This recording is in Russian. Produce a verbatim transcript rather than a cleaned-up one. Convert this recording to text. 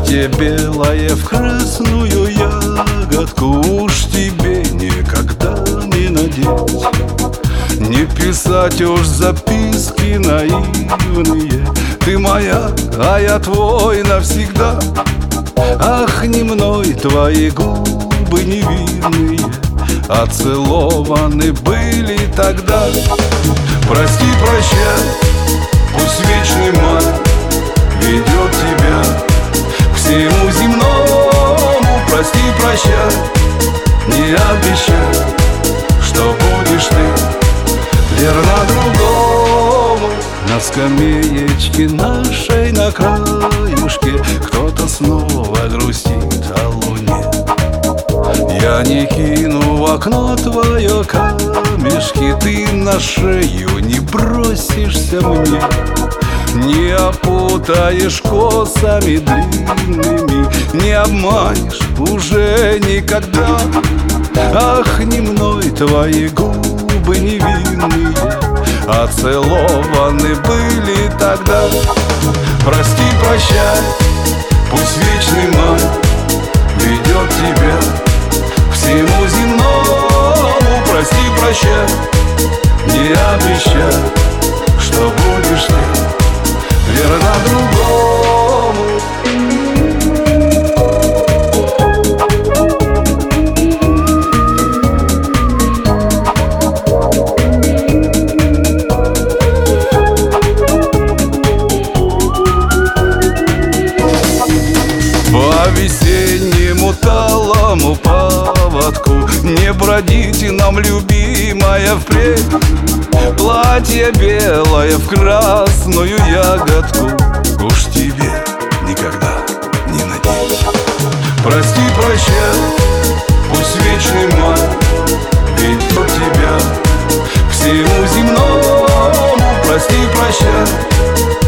Платье белое в красную ягодку уж тебе никогда не надеть. Не писать уж записки наивные. Ты моя, а я твой навсегда. Ах, не мной твои губы невинные, оцелованы были тогда. Прости, прощай, пусть вечный май ведет тебя к всему земному. Прости, прощай, не обещай, что будешь ты верна другому. На скамеечке нашей на краюшке кто-то снова грустит о луне. Я не кину в окно твое камешки, ты на шею не бросишься мне. Не опутаешь косами длинными, не обманешь уже никогда. Ах, не мной твои губы невинные, оцелованы были тогда. Прости, прощай, пусть вечный май ведет тебя к всему земному. Прости, прощай, не обещай, что будешь ты верна другому. По весеннему талому поводку не бродите нам, любимая, впредь. Платье белое в красную ягодку уж тебе никогда не надеть. Прости, прощай, пусть вечный май ведет тебя к всему земному. Прости, прощай,